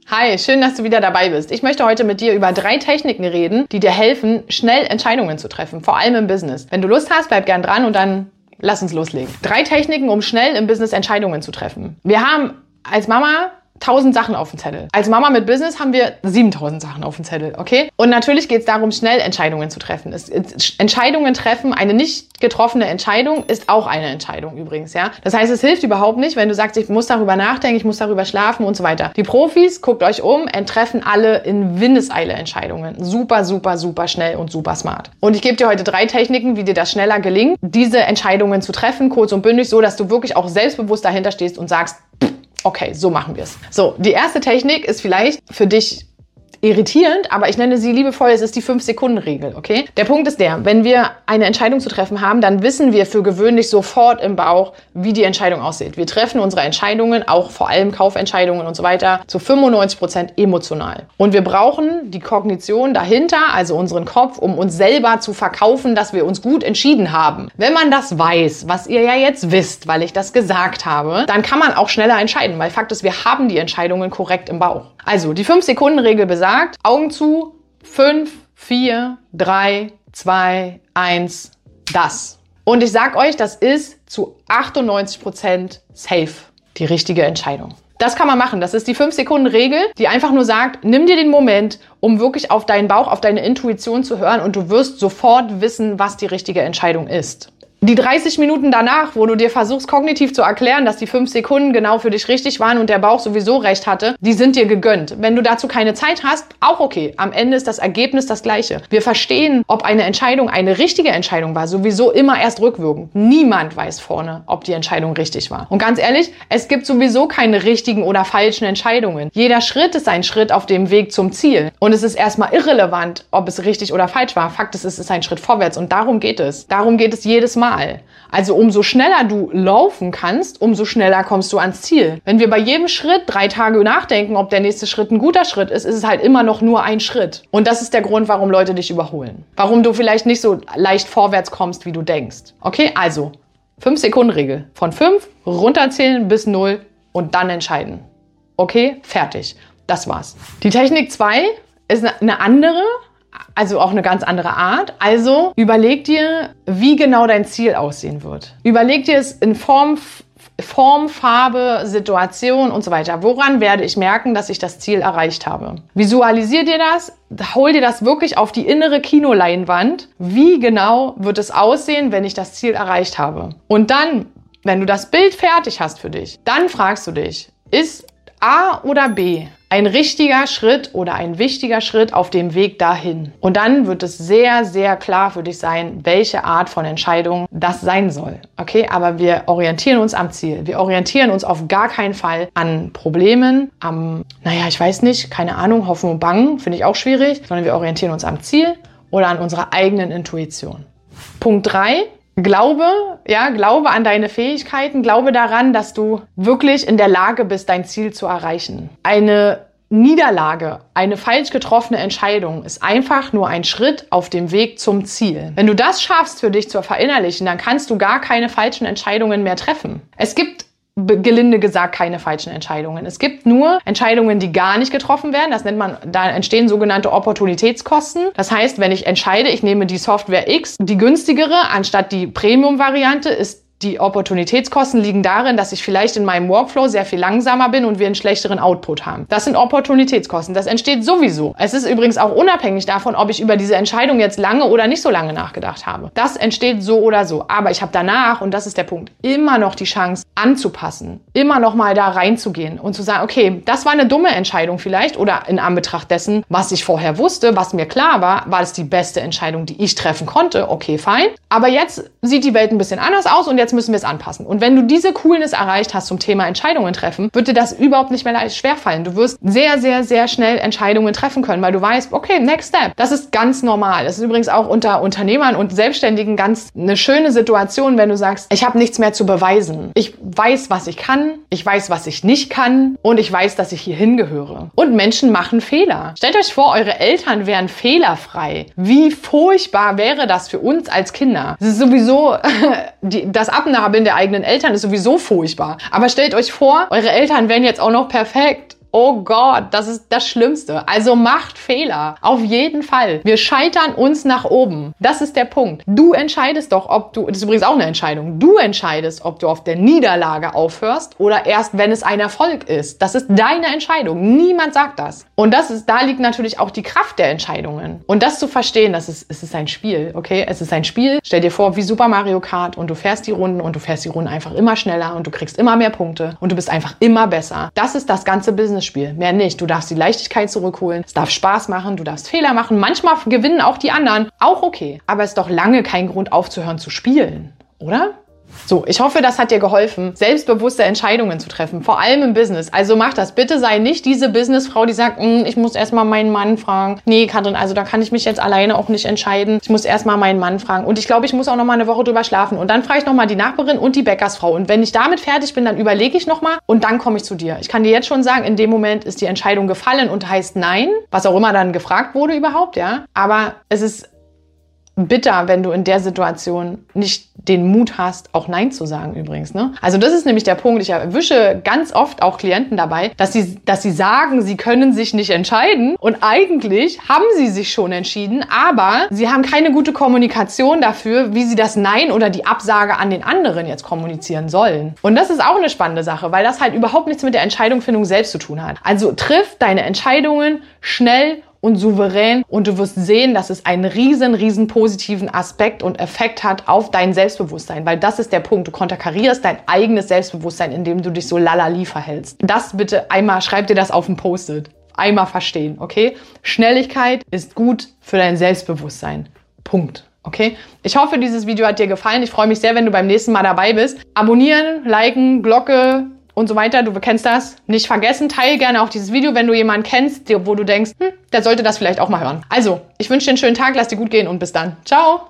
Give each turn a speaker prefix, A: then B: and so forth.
A: Hi, schön, dass du wieder dabei bist. Ich möchte heute mit dir über 3 Techniken reden, die dir helfen, schnell Entscheidungen zu treffen, vor allem im Business. Wenn du Lust hast, bleib gern dran und dann lass uns loslegen. 3 Techniken, um schnell im Business Entscheidungen zu treffen. Wir haben als Mama 1000 Sachen auf dem Zettel. Als Mama mit Business haben wir 7000 Sachen auf dem Zettel, okay? Und natürlich geht es darum, schnell Entscheidungen zu treffen. Entscheidungen treffen, eine nicht getroffene Entscheidung ist auch eine Entscheidung übrigens, ja? Das heißt, es hilft überhaupt nicht, wenn du sagst, ich muss darüber nachdenken, ich muss darüber schlafen und so weiter. Die Profis, guckt euch um, treffen alle in Windeseile Entscheidungen. Super, super, super schnell und super smart. Und ich gebe dir heute 3 Techniken, wie dir das schneller gelingt, diese Entscheidungen zu treffen, kurz und bündig, so dass du wirklich auch selbstbewusst dahinter stehst und sagst, okay, so machen wir es. So, die erste Technik ist vielleicht für dich irritierend, aber ich nenne sie liebevoll, es ist die 5-Sekunden-Regel, okay? Der Punkt ist der, wenn wir eine Entscheidung zu treffen haben, dann wissen wir für gewöhnlich sofort im Bauch, wie die Entscheidung aussieht. Wir treffen unsere Entscheidungen, auch vor allem Kaufentscheidungen und so weiter, zu 95% emotional. Und wir brauchen die Kognition dahinter, also unseren Kopf, um uns selber zu verkaufen, dass wir uns gut entschieden haben. Wenn man das weiß, was ihr ja jetzt wisst, weil ich das gesagt habe, dann kann man auch schneller entscheiden, weil Fakt ist, wir haben die Entscheidungen korrekt im Bauch. Also, die 5-Sekunden-Regel besagt, Augen zu, 5, 4, 3, 2, 1, das. Und ich sag euch, das ist zu 98% safe die richtige Entscheidung. Das kann man machen. Das ist die 5-Sekunden-Regel, die einfach nur sagt, nimm dir den Moment, um wirklich auf deinen Bauch, auf deine Intuition zu hören und du wirst sofort wissen, was die richtige Entscheidung ist. Die 30 Minuten danach, wo du dir versuchst, kognitiv zu erklären, dass die 5 Sekunden genau für dich richtig waren und der Bauch sowieso recht hatte, die sind dir gegönnt. Wenn du dazu keine Zeit hast, auch okay. Am Ende ist das Ergebnis das gleiche. Wir verstehen, ob eine Entscheidung eine richtige Entscheidung war, sowieso immer erst rückwirkend. Niemand weiß vorne, ob die Entscheidung richtig war. Und ganz ehrlich, es gibt sowieso keine richtigen oder falschen Entscheidungen. Jeder Schritt ist ein Schritt auf dem Weg zum Ziel. Und es ist erstmal irrelevant, ob es richtig oder falsch war. Fakt ist, es ist ein Schritt vorwärts und darum geht es. Darum geht es jedes Mal. Also umso schneller du laufen kannst, umso schneller kommst du ans Ziel. Wenn wir bei jedem Schritt 3 Tage nachdenken, ob der nächste Schritt ein guter Schritt ist, ist es halt immer noch nur ein Schritt. Und das ist der Grund, warum Leute dich überholen. Warum du vielleicht nicht so leicht vorwärts kommst, wie du denkst. Okay, also 5-Sekunden-Regel. Von 5 runterzählen bis 0 und dann entscheiden. Okay, fertig. Das war's. Die Technik 2 ist eine andere, also auch eine ganz andere Art. Also überleg dir, wie genau dein Ziel aussehen wird. Überleg dir es in Form, Farbe, Situation und so weiter. Woran werde ich merken, dass ich das Ziel erreicht habe? Visualisier dir das, hol dir das wirklich auf die innere Kinoleinwand. Wie genau wird es aussehen, wenn ich das Ziel erreicht habe? Und dann, wenn du das Bild fertig hast für dich, dann fragst du dich, ist A oder B ein richtiger Schritt oder ein wichtiger Schritt auf dem Weg dahin? Und dann wird es sehr, sehr klar für dich sein, welche Art von Entscheidung das sein soll. Okay, aber wir orientieren uns am Ziel. Wir orientieren uns auf gar keinen Fall an Problemen, ich weiß nicht, keine Ahnung, Hoffen und Bangen, finde ich auch schwierig, sondern wir orientieren uns am Ziel oder an unserer eigenen Intuition. Punkt 3. Glaube an deine Fähigkeiten, glaube daran, dass du wirklich in der Lage bist, dein Ziel zu erreichen. Eine Niederlage, eine falsch getroffene Entscheidung ist einfach nur ein Schritt auf dem Weg zum Ziel. Wenn du das schaffst für dich zu verinnerlichen, dann kannst du gar keine falschen Entscheidungen mehr treffen. Es gibt gelinde gesagt keine falschen Entscheidungen. Es gibt nur Entscheidungen, die gar nicht getroffen werden. Das nennt man, da entstehen sogenannte Opportunitätskosten. Das heißt, wenn ich entscheide, ich nehme die Software X, die günstigere, anstatt die Premium-Variante, ist die Opportunitätskosten liegen darin, dass ich vielleicht in meinem Workflow sehr viel langsamer bin und wir einen schlechteren Output haben. Das sind Opportunitätskosten. Das entsteht sowieso. Es ist übrigens auch unabhängig davon, ob ich über diese Entscheidung jetzt lange oder nicht so lange nachgedacht habe. Das entsteht so oder so. Aber ich habe danach, und das ist der Punkt, immer noch die Chance anzupassen, immer noch mal da reinzugehen und zu sagen, okay, das war eine dumme Entscheidung vielleicht oder in Anbetracht dessen, was ich vorher wusste, was mir klar war es die beste Entscheidung, die ich treffen konnte. Okay, fein. Aber jetzt sieht die Welt ein bisschen anders aus und jetzt müssen wir es anpassen. Und wenn du diese Coolness erreicht hast zum Thema Entscheidungen treffen, wird dir das überhaupt nicht mehr schwerfallen. Du wirst sehr, sehr, sehr schnell Entscheidungen treffen können, weil du weißt, okay, next step. Das ist ganz normal. Das ist übrigens auch unter Unternehmern und Selbstständigen ganz eine schöne Situation, wenn du sagst, ich habe nichts mehr zu beweisen. Ich weiß, was ich kann, ich weiß, was ich nicht kann und ich weiß, dass ich hier hingehöre. Und Menschen machen Fehler. Stellt euch vor, eure Eltern wären fehlerfrei. Wie furchtbar wäre das für uns als Kinder? Das ist sowieso das Abnabeln der eigenen Eltern ist sowieso furchtbar. Aber stellt euch vor, eure Eltern wären jetzt auch noch perfekt. Oh Gott, das ist das Schlimmste. Also macht Fehler. Auf jeden Fall. Wir scheitern uns nach oben. Das ist der Punkt. Du entscheidest doch, das ist übrigens auch eine Entscheidung, du entscheidest, ob du auf der Niederlage aufhörst oder erst, wenn es ein Erfolg ist. Das ist deine Entscheidung. Niemand sagt das. Und da liegt natürlich auch die Kraft der Entscheidungen. Und das zu verstehen, es ist ein Spiel, okay? Es ist ein Spiel. Stell dir vor, wie Super Mario Kart und du fährst die Runden und du fährst die Runden einfach immer schneller und du kriegst immer mehr Punkte und du bist einfach immer besser. Das ist das ganze Business-Spiel. Mehr nicht. Du darfst die Leichtigkeit zurückholen. Es darf Spaß machen. Du darfst Fehler machen. Manchmal gewinnen auch die anderen. Auch okay. Aber es ist doch lange kein Grund aufzuhören zu spielen, oder? So, ich hoffe, das hat dir geholfen, selbstbewusste Entscheidungen zu treffen, vor allem im Business. Also mach das. Bitte sei nicht diese Businessfrau, die sagt, ich muss erstmal meinen Mann fragen. Nee, Katrin, also da kann ich mich jetzt alleine auch nicht entscheiden. Ich muss erstmal meinen Mann fragen. Und ich glaube, ich muss auch noch mal eine Woche drüber schlafen. Und dann frage ich noch mal die Nachbarin und die Bäckersfrau. Und wenn ich damit fertig bin, dann überlege ich noch mal und dann komme ich zu dir. Ich kann dir jetzt schon sagen, in dem Moment ist die Entscheidung gefallen und heißt nein, was auch immer dann gefragt wurde überhaupt, ja. Aber es ist bitter, wenn du in der Situation nicht den Mut hast, auch Nein zu sagen übrigens, ne? Also das ist nämlich der Punkt. Ich erwische ganz oft auch Klienten dabei, dass sie sagen, sie können sich nicht entscheiden und eigentlich haben sie sich schon entschieden, aber sie haben keine gute Kommunikation dafür, wie sie das Nein oder die Absage an den anderen jetzt kommunizieren sollen. Und das ist auch eine spannende Sache, weil das halt überhaupt nichts mit der Entscheidungsfindung selbst zu tun hat. Also triff deine Entscheidungen schnell und souverän und du wirst sehen, dass es einen riesen positiven Aspekt und Effekt hat auf dein Selbstbewusstsein, weil das ist der Punkt. Du konterkarierst dein eigenes Selbstbewusstsein, indem du dich so lalali verhältst. Das bitte einmal, schreib dir das auf ein Post-it. Einmal verstehen, okay? Schnelligkeit ist gut für dein Selbstbewusstsein. Punkt. Okay? Ich hoffe, dieses Video hat dir gefallen. Ich freue mich sehr, wenn du beim nächsten Mal dabei bist. Abonnieren, liken, Glocke und so weiter. Du kennst das. Nicht vergessen, teile gerne auch dieses Video, wenn du jemanden kennst, wo du denkst, der sollte das vielleicht auch mal hören. Also, ich wünsche dir einen schönen Tag, lass dir gut gehen und bis dann. Ciao!